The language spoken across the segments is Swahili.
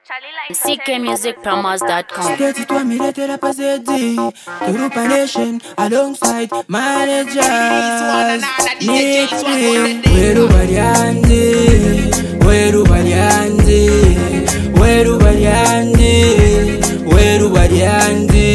CKmusicpromos.com. Sketchy to me let it passer dit Europa Nation alongside managers Nick Weru Bariandi Weru Bariandi Weru Bariandi Weru Bariandi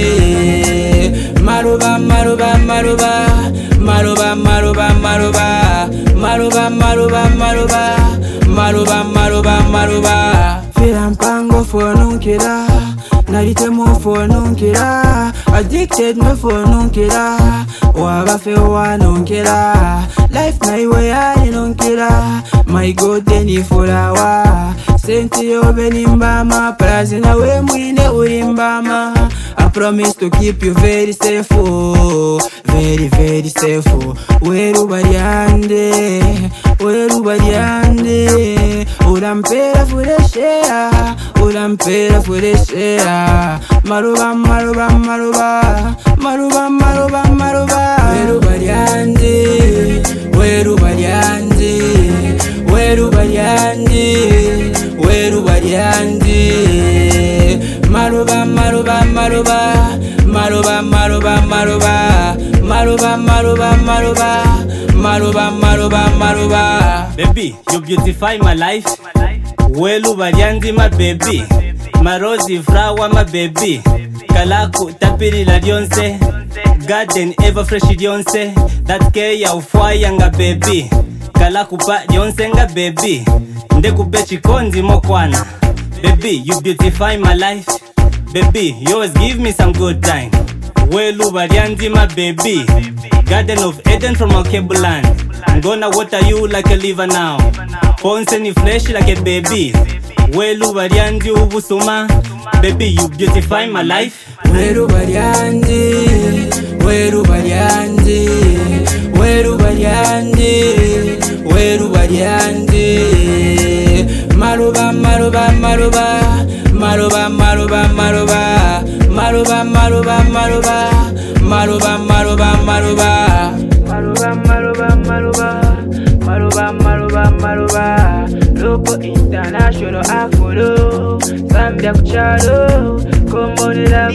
Maruba Maruba Maruba Maruba Maruba Maruba Maruba Maruba Maruba Maruba Maruba Maruba Feel pango for nunkira Narite mo for nunkira Addicted me for nunkira Waba fe wa nunkira Life na iwe ya nunkira My God deni fulawa Senti yo benimbama Prazina we mwine urimbama I promise to keep you very safe, oh, very, very safe, oh. Weru bariande, weru bariande. Urampera fureshea, urampera fureshea. Maruba, maruba, maruba, maruba, maruba, maruba. Weru bariande, weru bariande, weru bariande, weru bariande. Maruba, maruba, maruba, maruba, maruba, maruba, maruba, maruba, maruba, maruba, maruba, maruba. Baby, you beautify my life. Welu bariandi my baby. My rosy flower my baby. Kalaku tapiri la dionse. Garden ever fresh dionse. That ke ya ufwaya nga baby. Kalaku pa dionse nga baby. Ndeku bechi kondi mokwana. Baby, you beautify my life. Baby, you always give me some good time. Welu bariandi my baby. Garden of Eden from our cable land. I'm gonna water you like a liver now. Ponce ni fresh like a baby. Welu bariandi ubusuma. Baby, you beautify my life. Weru bariandi, weru bariandi, weru bariandi, weru bariandi. Maruba, maruba, maruba, maruba, maruba, maruba, maruba, maruba, maruba, maruba, maruba, maruba, maruba, maruba, maruba, maruba, maruba, maruba. Loco international afro, Zambia kuchalo, Komori la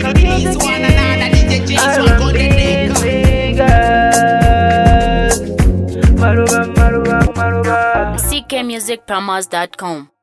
CKmusicpromos.com.